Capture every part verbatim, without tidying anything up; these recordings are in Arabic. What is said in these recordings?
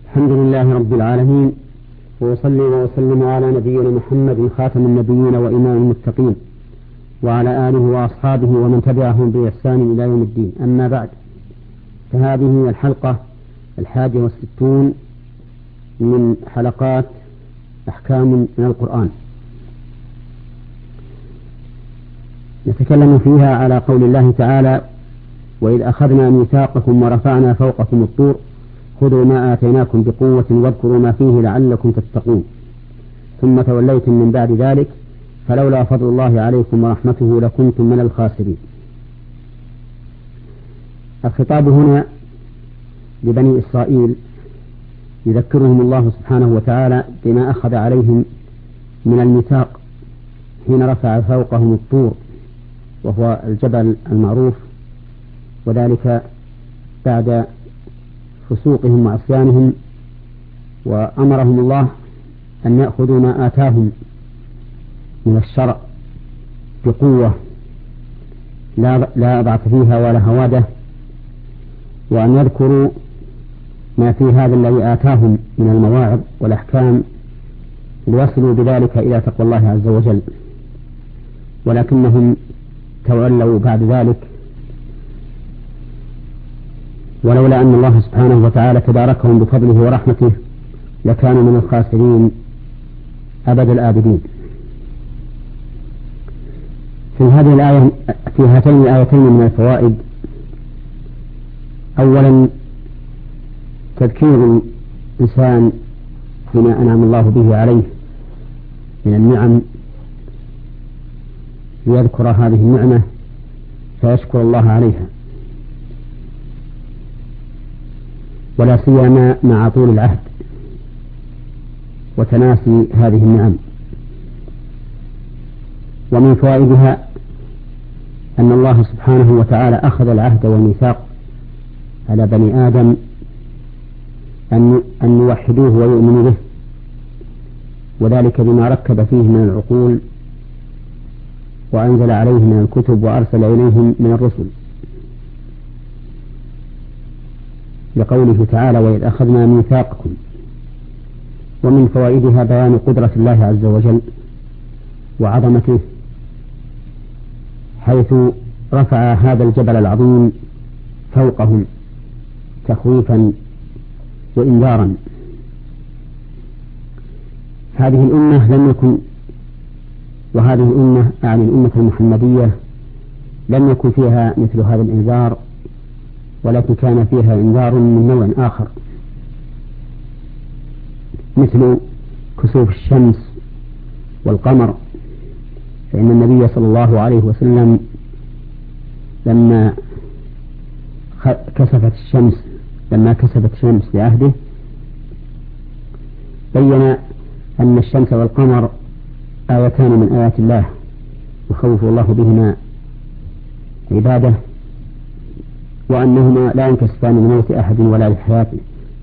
الحمد لله رب العالمين، وأصلي وأسلم على نبينا محمد خاتم النبيين وإمام المتقين، وعلى آله وأصحابه ومن تبعهم بإحسان إلى يوم الدين. أما بعد، فهذه الحلقة الحادية والستون من حلقات أحكام من القرآن، نتكلم فيها على قول الله تعالى: وإذ أخذنا ميثاقكم ورفعنا فوقكم الطور خذوا ما آتيناكم بقوة واذكروا ما فيه لعلكم تتقون ثم توليتم من بعد ذلك فلولا فضل الله عليكم ورحمته لكنتم من الخاسرين. الخطاب هنا لبني إسرائيل، يذكرهم الله سبحانه وتعالى بما أخذ عليهم من الميثاق حين رفع فوقهم الطور، وهو الجبل المعروف، وذلك بعد فسوقهم وعصيانهم، وأمرهم الله أن يأخذوا ما آتاهم من الشرع بقوة لا لا ضعف فيها ولا هوادة، وأن يذكروا ما في هذا الذي آتاهم من المواعظ والأحكام ليصلوا بذلك إلى تقوى الله عز وجل، ولكنهم تولوا بعد ذلك، ولولا أن الله سبحانه وتعالى تباركهم بفضله ورحمته لكانوا من الخاسرين أبد الآبدين. في هذه الآية في هاتين الآيتين من الفوائد: أولا تذكير الإنسان بما أنعم الله به عليه من النعم، ليذكر هذه النعمة فيشكر الله عليها، ولا سيما مع طول العهد وتناسي هذه النعم. ومن فوائدها أن الله سبحانه وتعالى أخذ العهد والميثاق على بني آدم أن أن يوحدوه ويؤمنوا به، وذلك بما ركب فيه من العقول، وأنزل عليه من الكتب وأرسل إليهم من الرسل، لقوله تعالى: وإذ أخذنا ميثاقكم. ومن فوائدها بيان قدرة الله عز وجل وعظمته، حيث رفع هذا الجبل العظيم فوقهم تخويفا وإنذارا. هذه الأمة لم يكن وهذه الأمة أعني الأمة المحمدية لم يكن فيها مثل هذا الإنذار، ولكن كان فيها إنذار من نوع آخر، مثل كسوف الشمس والقمر، فإن النبي صلى الله عليه وسلم لما كسفت الشمس لما كسفت الشمس بعهده بين أن الشمس والقمر آيتان من آيات الله يخوف الله بهما عباده، وأنهما لا ينكسفان لموت أحد ولا لحياته.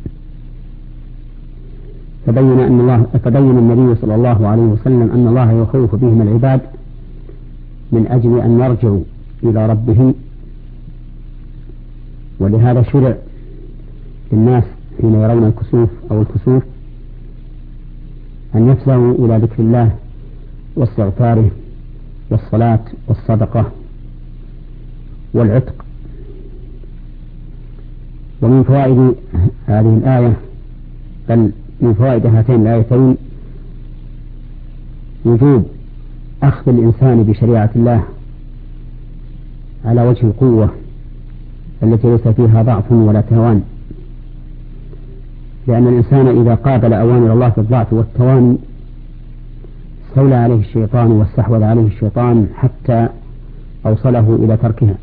فبين أن الله فبين النبي صلى الله عليه وسلم أن الله يخوف بهما العباد من أجل أن يرجعوا إلى ربهم، ولهذا شرع للناس حين يرون الكسوف أو الكسوف أن يفزعوا إلى ذكر الله واستغفاره والصلاة والصدقة والعتق. ومن فوائد هذه الآية، بل من فوائد هاتين الآيتين، وجوب أخذ الإنسان بشريعة الله على وجه القوة التي ليس فيها ضعف ولا توان، لأن الإنسان إذا قابل أوامر الله في الضعف والتواني استولى عليه الشيطان واستحوذ عليه الشيطان حتى أوصله إلى تركها.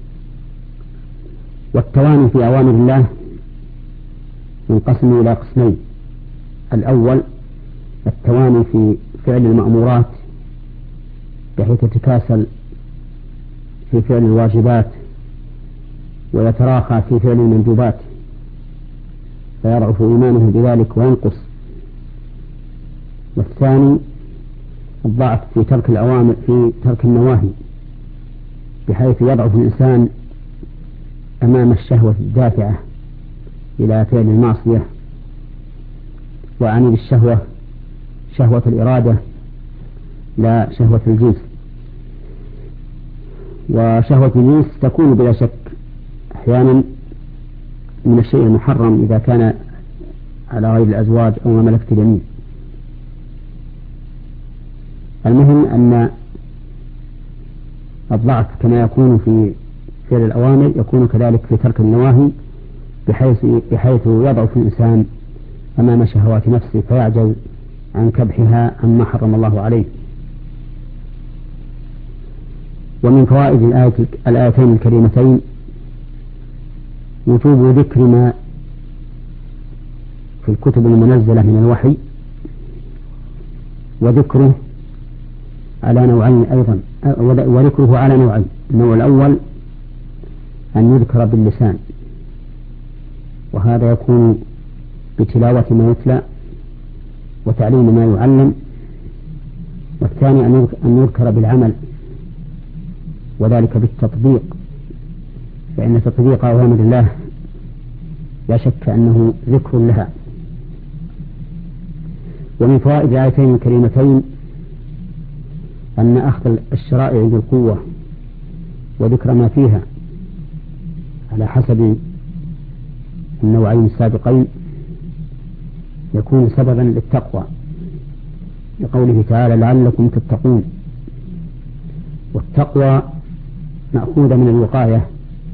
والتواني في أوامر الله ينقسم إلى قسمين: الأول التواني في فعل المأمورات بحيث يتكاسل في فعل الواجبات ويتراخى في فعل المندوبات فيضعف إيمانه بذلك وينقص. والثاني الضعف في ترك الأوامر في ترك النواهي بحيث يضعف الإنسان أمام الشهوة الدافعة إلى فعل المعصية وأعني بالشهوة شهوة الإرادة لا شهوة الجنس. وشهوة الجنس تكون بلا شك أحيانا من الشيء المحرم إذا كان على غير الأزواج أو ما ملكت اليمين. المهم أن الضعف كما يكون في فعل الأوامر يكون كذلك في ترك النواهي، بحيث, بحيث يضعف الإنسان أمام شهوات نفسه فيعجز عن كبحها عما حرم الله عليه. ومن فوائد الآية الآيتين الكريمتين وجوب ذكر ما في الكتب المنزلة من الوحي، وذكره على نوعين أيضا، وذكره على نوعين. النوع الأول أن يذكر باللسان، وهذا يكون بتلاوة ما يتلى وتعليم ما يعلم. والثاني أن يذكر بالعمل، وذلك بالتطبيق، فإن تطبيق أوامر الله لا شك أنه ذكر لها. ومن فوائد الآيتين الكريمتين أن أخذ الشرائع بالقوة وذكر ما فيها على حسب النوعين السابقين يكون سببا للتقوى، لقوله تعالى لعلكم تتقون. والتقوى مأخوذة من الوقاية،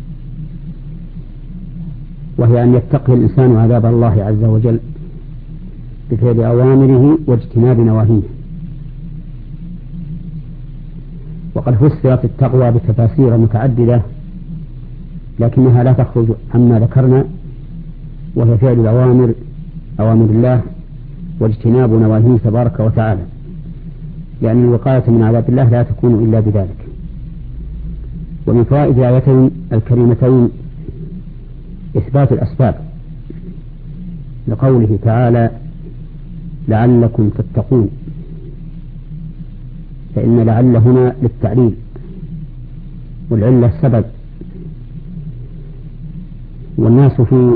وهي أن يتقي الإنسان عذاب الله عز وجل بفعل أوامره واجتناب نواهيه. وقد فسرت التقوى بتفاسير متعددة، لكنها لا تخرج عما ذكرنا، وهي فعل الأوامر أوامر الله واجتناب نواهيه تبارك وتعالى، لأن الوقاية من عذاب الله لا تكون إلا بذلك. ومن فوائد الآيتين الكريمتين إثبات الأسباب، لقوله تعالى لعلكم تتقون، فإن لعل هنا للتعليل، والعلة السبب. والناس في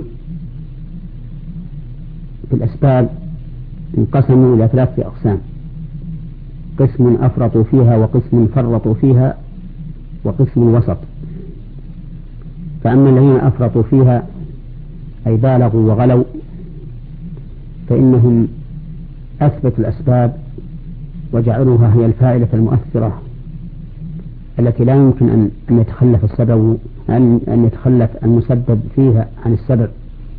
في الأسباب انقسموا إلى ثلاثة أقسام: قسم أفرطوا فيها، وقسم فرطوا فيها، وقسم وسط. فأما الذين أفرطوا فيها أي بالغوا وغلوا فإنهم أثبتوا الأسباب وجعلوها هي الفاعلة المؤثرة التي لا يمكن أن أن يتخلف السبب أن أن يتخلف المسبب فيها عن السبب.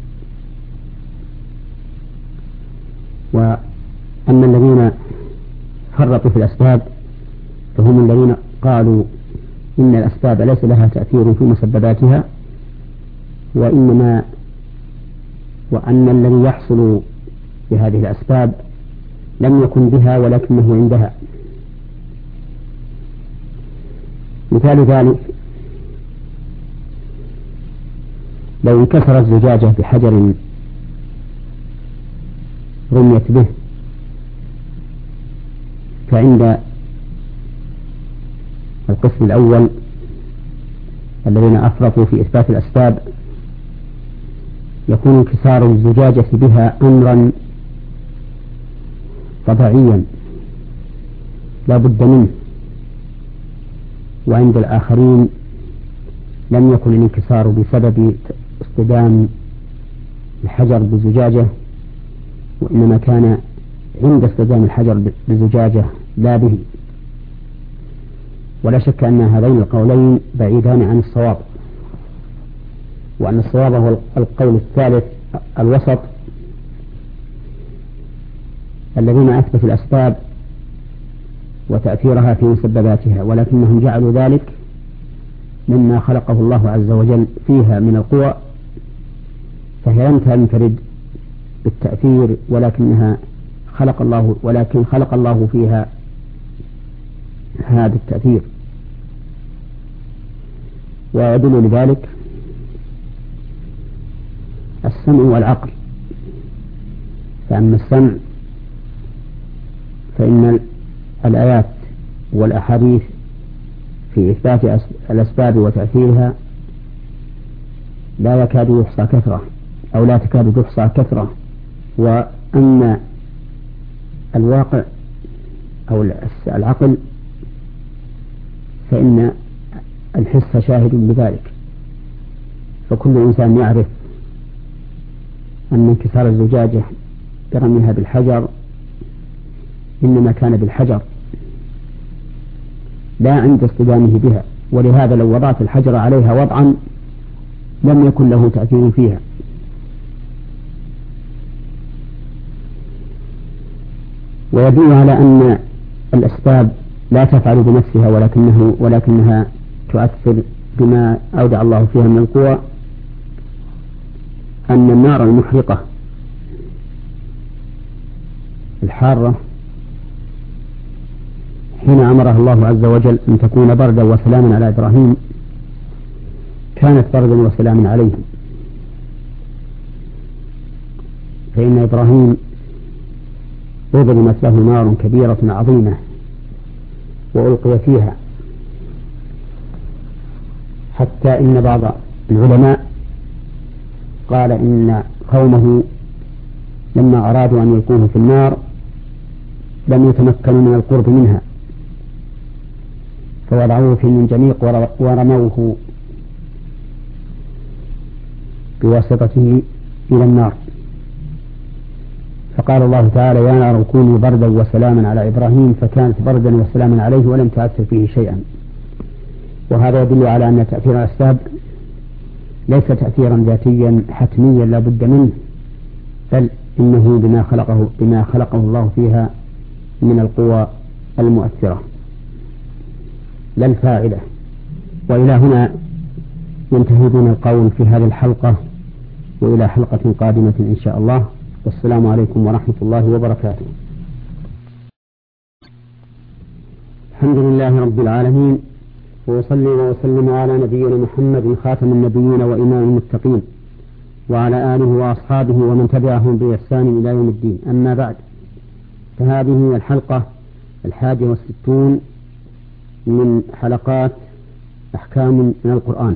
وأما الذين فرطوا في الأسباب فهم الذين قالوا إن الأسباب ليس لها تأثير في مسبباتها، وإنما وأن الذي يحصل بهذه الأسباب لم يكن بها ولكنه عندها. مثال ذلك لو انكسر الزجاجة بحجر رميت به، فعند القسم الأول الذين أفرطوا في إثبات الأسباب يكون انكسار الزجاجة بها أمرا طبيعيا لا بد منه، وعند الآخرين لم يكن الانكسار بسبب اصطدام الحجر بالزجاجة، وإنما كان عند اصطدام الحجر بالزجاجة لا به. ولا شك أن هذين القولين بعيدان عن الصواب، وأن الصواب هو القول الثالث الوسط، الذين أثبتوا الأسباب وتأثيرها في مسبباتها، ولكنهم جعلوا ذلك مما خلقه الله عز وجل فيها من القوى، فهي لم تنفرد بالتأثير ولكنها خلق الله ولكن خلق الله فيها هذا التأثير. ويدل لذلك السمع والعقل. فأما السمع فإن الآيات والأحاديث في إثبات الأسباب وتأثيرها لا يكاد يحصى كثرة أو لا تكاد تحصى كثرة، أما الواقع أو العقل فإن الحس شاهد بذلك، فكل إنسان يعرف أن انكسار الزجاجة برميها بالحجر إنما كان بالحجر لا عند اصطدامه بها، ولهذا لو وضعت الحجر عليها وضعا لم يكن له تأثير فيها. ويدل على أن الأسباب لا تفعل بنفسها ولكنه ولكنها تؤثر بما أودع الله فيها من القوى، أن النار المحرقة الحارة حين أمرها الله عز وجل أن تكون بردا وسلاما على إبراهيم كانت بردا وسلاما عليهم، فإن إبراهيم أضرمت له نار كبيرة عظيمة وألقي فيها، حتى إن بعض العلماء قال إن قومه لما أرادوا أن يلقوه في النار لم يتمكنوا من القرب منها فوضعوه في المنجنيق ورموه بواسطته إلى النار، فقال الله تعالى: يا نار كوني بردا وسلاما على إبراهيم، فكانت بردا وسلاما عليه ولم تؤثر فيه شيئا. وهذا يدل على أن تأثير الأسباب ليس تأثيرا ذاتيا حتميا لا بد منه، بل إنه بما خلقه بما خلقه الله فيها من القوى المؤثرة لا الفاعلة. وإلى هنا ينتهي بنا القول في هذه الحلقة، وإلى حلقة قادمة إن شاء الله، والسلام عليكم ورحمة الله وبركاته. الحمد لله رب العالمين، وأصلي وأسلم على نبينا محمد خاتم النبيين وإمام المتقين، وعلى آله وأصحابه ومن تبعهم بإحسان إلى يوم الدين. أما بعد، فهذه الحلقة الحادية والستون من حلقات أحكام من القرآن،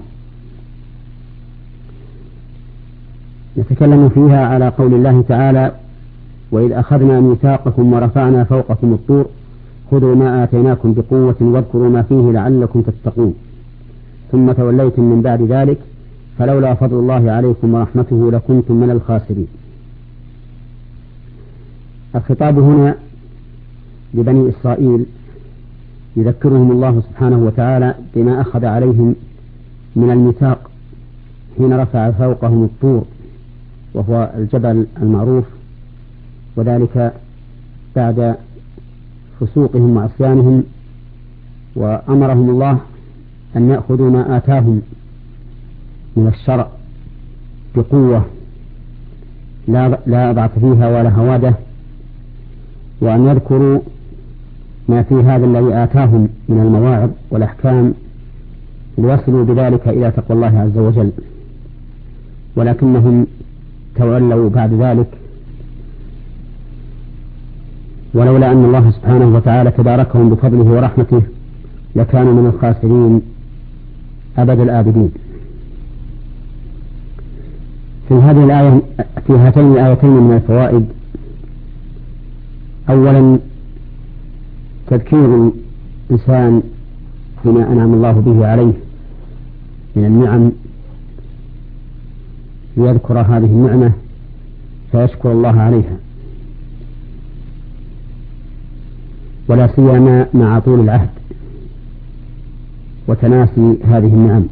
نتكلم فيها على قول الله تعالى: وإذ أخذنا ميثاقكم ورفعنا فوقكم الطور خذوا ما آتيناكم بقوة واذكروا ما فيه لعلكم تتقون ثم توليتم من بعد ذلك فلولا فضل الله عليكم ورحمته لكنتم من الخاسرين. الخطاب هنا لبني إسرائيل يذكرهم الله سبحانه وتعالى بما أخذ عليهم من الميثاق حين رفع فوقهم الطور، وهو الجبل المعروف، وذلك بعد فسوقهم وعصيانهم، وأمرهم الله أن يأخذوا ما آتاهم من الشرع بقوة لا ضعف فيها ولا هوادة، وأن يذكروا ما في هذا الذي آتاهم من المواعظ والأحكام ليصلوا بذلك إلى تقوى الله عز وجل، ولكنهم تولوا بعد ذلك، ولولا أن الله سبحانه وتعالى تباركهم بفضله ورحمته لكانوا من الخاسرين أبد الآبدين. في هذه الآية في هاتين الآيتين من الفوائد: أولا تذكير الإنسان بما أنعم الله به عليه من النعم ليذكر هذه النعمة فيشكر الله عليها، ولا سيما مع طول العهد وتناسي هذه النعم.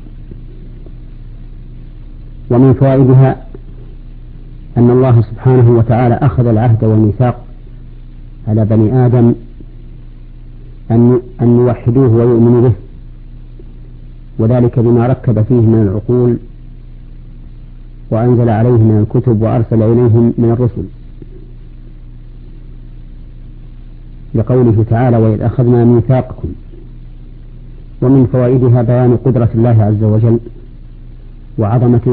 ومن فوائدها أن الله سبحانه وتعالى أخذ العهد والميثاق على بني آدم أن أن يوحدوه ويؤمنوا به، وذلك بما ركب فيه من العقول وأنزل عليهم من الكتب وأرسل إليهم من الرسل، لقوله تعالى: وإذ أخذنا ميثاقكم. ومن فوائدها بيان قدرة الله عز وجل وعظمته،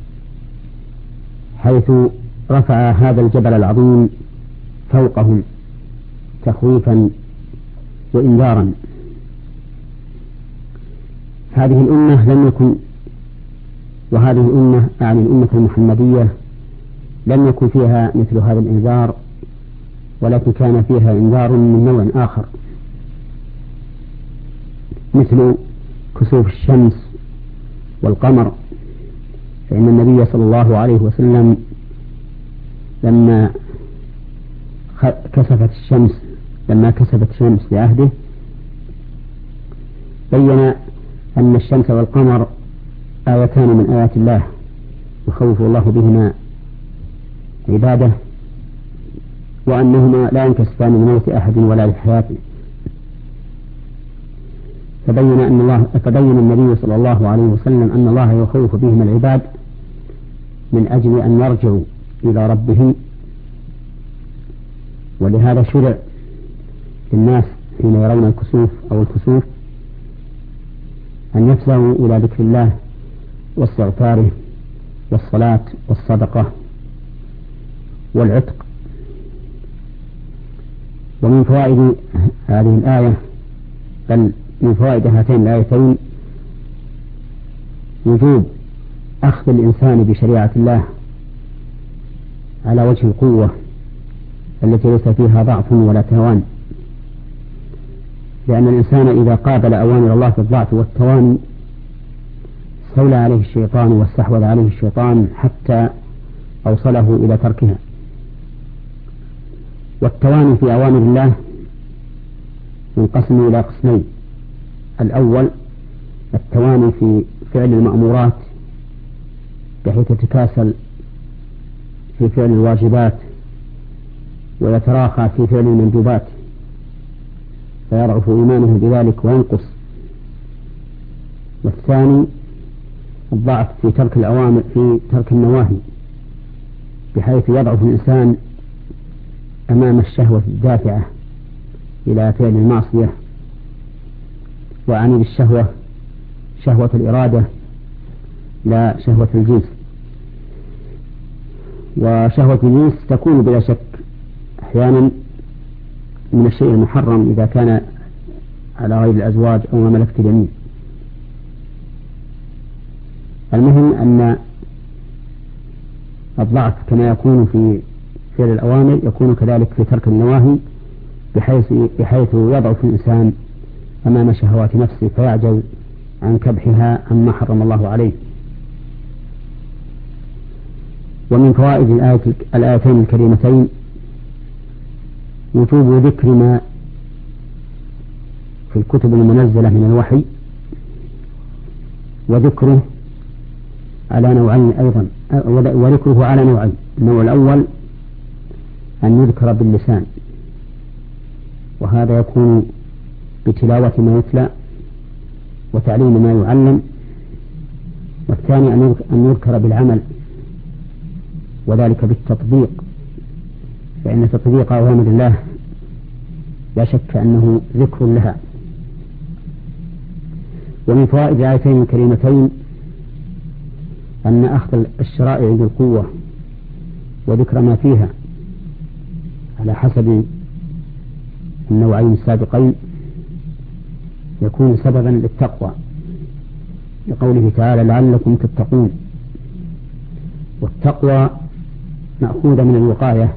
حيث رفع هذا الجبل العظيم فوقهم تخويفا وإنذارا. هذه الأمة لم يكن وهذه الأمة أعني الأمة المحمدية لم يكن فيها مثل هذا الإنذار، ولكن كان فيها إنذار من نوع آخر، مثل كسوف الشمس والقمر. فإن النبي صلى الله عليه وسلم لما كسفت الشمس لما كسفت الشمس لعهده بين أن الشمس والقمر آيتان من آيات الله يخوف الله بهما عباده، وأنهما لا ينكسفان لموت أحد ولا لحياته. فبين أن الله فبين النبي صلى الله عليه وسلم أن الله يخوف بهما العباد من أجل أن يرجعوا إلى ربهم. ولهذا شرع للناس حين يرون الكسوف أو الكسوف أن يفزعوا إلى ذكر الله واستغفاره والصلاة والصدقة والعتق. ومن فوائد هذه الآية بل من فوائد هاتين الآيتين وجوب أخذ الإنسان بشريعة الله على وجه القوة التي ليس فيها ضعف ولا توان، لأن الإنسان إذا قابل أوامر الله في الضعف والتواني استولى عليه الشيطان واستحوذ عليه الشيطان حتى أوصله إلى تركها. والتواني في أوامر الله ينقسم إلى قسمين: الأول التواني في فعل المأمورات بحيث يتكاسل في فعل الواجبات ويتراخى في فعل المندوبات فيضعف إيمانه بذلك وينقص. والثاني الضعف في ترك الأوامر في ترك النواهي بحيث يضعف الإنسان أمام الشهوة الدافعة إلى فعل المعصية. وأعني بالشهوة شهوة الإرادة لا شهوة الجنس. وشهوة الجنس تكون بلا شك أحيانا من الشيء المحرم إذا كان على غير الأزواج أو ما ملكت اليمين. المهم أن الضعف كما يكون في فعل الأوامر يكون كذلك في ترك النواهي بحيث, بحيث يضعف الإنسان أمام شهوات نفسه فيعجز عن كبحها عما حرم الله عليه. ومن فوائد الآيتين الكريمتين وجوب ذكر ما في الكتب المنزلة من الوحي، وذكره على نوعين أيضا، وذكره على نوعين: النوع الأول أن يذكر باللسان، وهذا يكون بتلاوة ما يتلى وتعليم ما يعلم. والثاني أن يذكر بالعمل، وذلك بالتطبيق، فإن تطبيق أوامر الله لا شك أنه ذكر لها. ومن فوائد الآيتين الكريمتين أن أخذ الشرائع بالقوة وذكر ما فيها على حسب النوعين السابقين يكون سببا للتقوى، لقوله تعالى: لعلكم تتقون. والتقوى مأخوذة من الوقاية،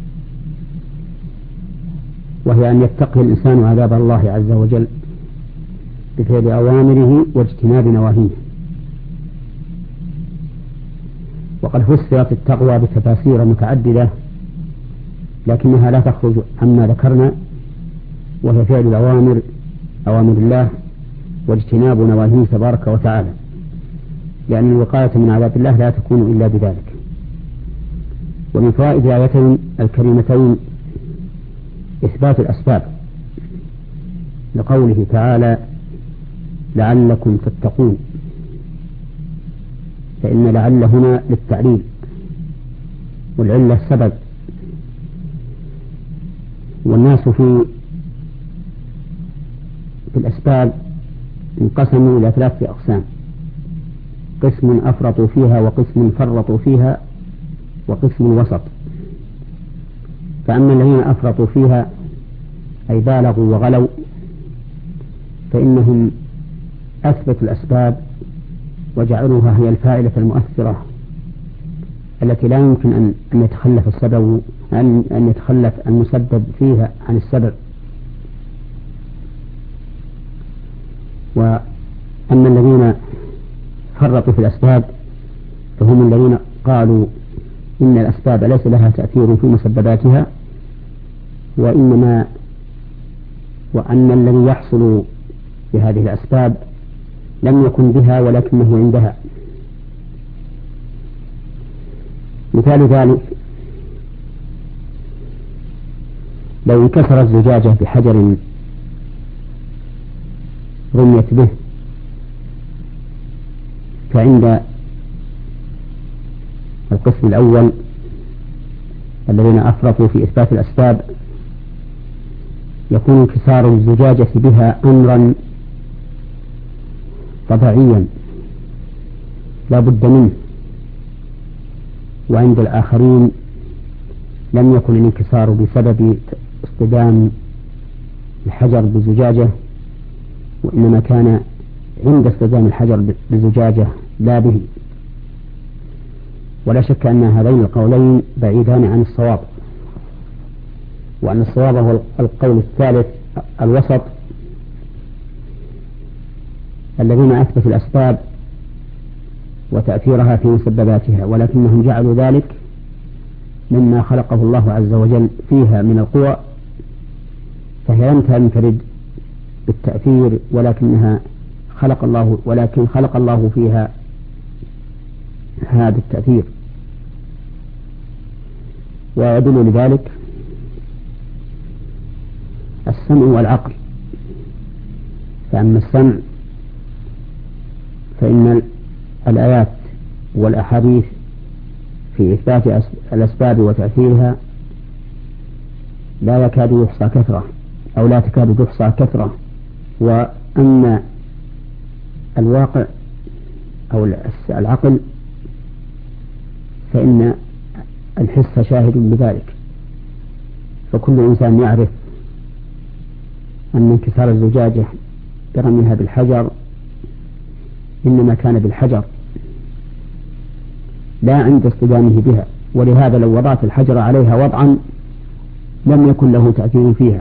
وهي أن يتقي الإنسان عذاب الله عز وجل بفعل أوامره واجتناب نواهيه. وقد فسرت التقوى بتفاسير متعددة، لكنها لا تخرج عما ذكرنا، وهي فعل الأوامر أوامر الله واجتناب نواهيه تبارك وتعالى، لأن الوقاية من عذاب الله لا تكون إلا بذلك. ومن فوائد الآيتين الكريمتين إثبات الأسباب، لقوله تعالى: لعلكم تتقون، فإن لعل هنا للتعليل، والعلة السبب. والناس في في الأسباب انقسموا إلى ثلاثة أقسام: قسم أفرطوا فيها، وقسم فرطوا فيها، وقسم وسط. فأما الذين أفرطوا فيها أي بالغوا وغلوا فإنهم أثبتوا الأسباب وجعلوها هي الفاعلة المؤثرة التي لا يمكن أن أن يتخلف السبب أن أن يتخلف المسبب فيها عن السبب. وأما الذين فرطوا في الأسباب فهم الذين قالوا إن الأسباب ليس لها تأثير في مسبباتها، وإنما وأن الذي يحصل بهذه الأسباب لم يكن بها ولكنه عندها. مثال ذلك لو انكسر الزجاجة بحجر رميت به، فعند القسم الأول الذين أفرطوا في إثبات الأسباب يكون انكسار الزجاجة بها أمرا طبيعيا لا بد منه، وعند الآخرين لم يكن الانكسار بسبب اصطدام الحجر بالزجاجة، وإنما كان عند اصطدام الحجر بالزجاجة لا به. ولا شك أن هذين القولين بعيدان عن الصواب، وأن الصواب هو القول الثالث الوسط، الذين أثبتوا الأسباب وتأثيرها في مسبباتها، ولكنهم جعلوا ذلك مما خلقه الله عز وجل فيها من القوى، فهي لم تنفرد بالتأثير ولكنها خلق الله ولكن خلق الله فيها هذا التأثير. ويدل لذلك السمع والعقل. فأما السمع فإن الآيات والأحاديث في إثبات الأسباب وتأثيرها لا يكاد يحصى كثرة أو لا تكاد تحصى كثرة، وأما الواقع أو العقل فإن الحس شاهد بذلك. فكل إنسان يعرف أن انكسار الزجاجة برميها بالحجر إنما كان بالحجر لا عند اصطدامه بها، ولهذا لو وضعت الحجر عليها وضعا لم يكن له تأثير فيها.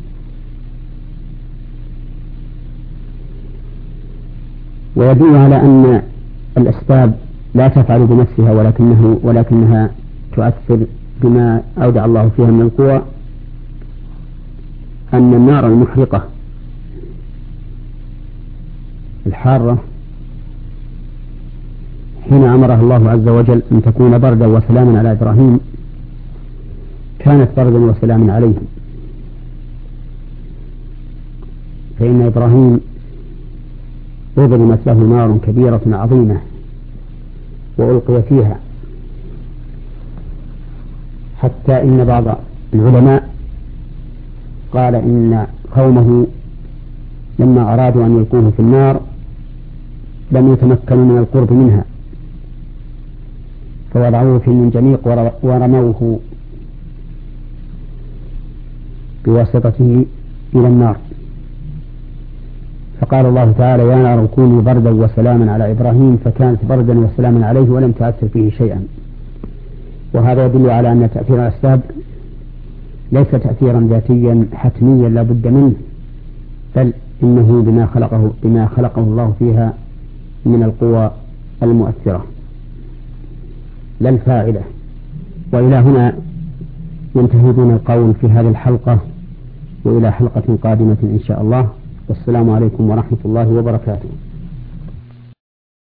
ويدل على أن الأسباب لا تفعل بنفسها ولكنه ولكنها تؤثر بما أودع الله فيها من القوى، أن النار المحرقة الحارة حين أمرها الله عز وجل أن تكون بردا وسلاما على إبراهيم كانت بردا وسلاما عليهم، فإن إبراهيم أضرمت له نار كبيرة عظيمة وألقي فيها، حتى إن بعض العلماء قال إن قومه لما أرادوا أن يلقوه في النار لم يتمكنوا من القرب منها، فوضعوه في المنجنيق ورموه بواسطته إلى النار. فقال الله تعالى: يا نار كوني بردا وسلاما على إبراهيم، فكانت بردا وسلاما عليه ولم تؤثر فيه شيئا. وهذا يدل على أن تأثير الأسباب ليس تأثيرا ذاتيا حتميا لا بد منه، بل إنه بما خلقه بما خلقه الله فيها من القوى المؤثرة لا الفاعلة. وإلى هنا ينتهي بنا القول في هذه الحلقة، وإلى حلقة قادمة إن شاء الله، والسلام عليكم ورحمة الله وبركاته.